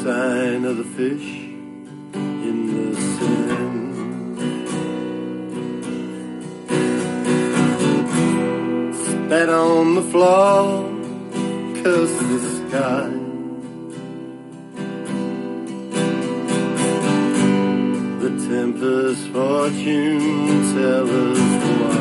sign of the fish in the sand. Spat on the floor, cursed the sky. The tempest fortune tellers why.